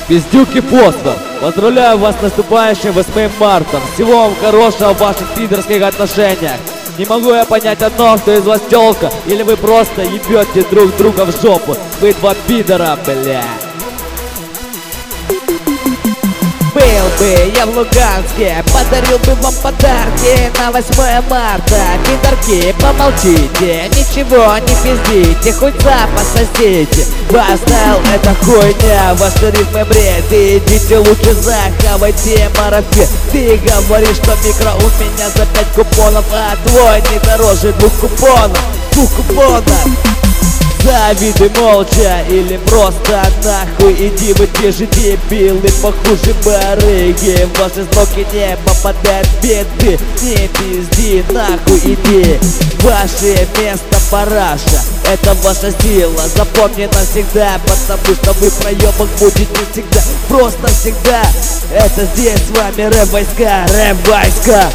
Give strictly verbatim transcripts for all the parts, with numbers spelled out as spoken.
Пиздюк и фосфор, поздравляю вас с наступающим восьмым марта. Всего вам хорошего в ваших пидорских отношениях. Не могу я понять одно, кто из вас тёлка, или вы просто ебете друг друга в жопу. Вы два пидора, бля. Был бы я в Луганске, подарил бы вам подарки на восьмое марта. Пидорки, помолчите, ничего не пиздите, хоть запас сосите. Поставил это хуйня, ваши ритмы бред. Идите лучше захавайте марафет. Ты говоришь, что микро у меня за пять купонов, а твой не дороже двух купонов. Двух купонов. Завидуй молча или просто нахуй иди. Вы те же дебилы, похуже барыги. В ваши сроки не попадают беды. Не пизди, нахуй иди. Ваше место параша, это ваша сила. Запомни навсегда, потому что вы проебок будете всегда. Просто всегда. Это здесь с вами рэп-войска, рэп-войска.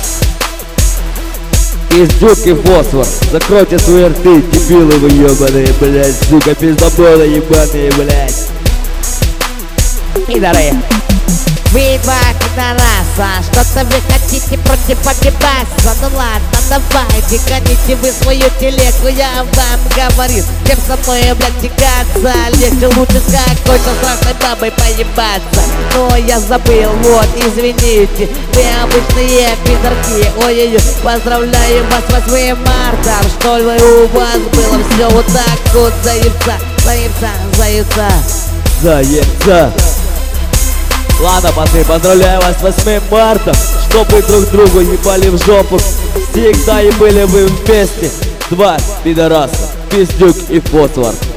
Пиздюк и фосфор, закройте свои рты, дебилы вы ебаные, блять, сука, пиздободы ебаные, блять. Пидоры. Вы два пидораса, что-то вы хотите против погибаться. Ну ладно, давайте, гоните вы свою телегу, я вам говорил. Чем со мной, блядь, тягаться, легче лучше с какой-то страшной бабой поебаться. Но я забыл, вот, извините, вы обычные пидорки. Ой-ой-ой, поздравляю вас с восьмым марта. Что ли у вас было все вот так вот, заебца, заебца, заебца. Заебца. Ладно, пацаны, поздравляю вас с восьмым марта, чтобы друг другу ебали в жопу. Всегда и были вы вместе. Два пидораса, пиздюк и фосфор.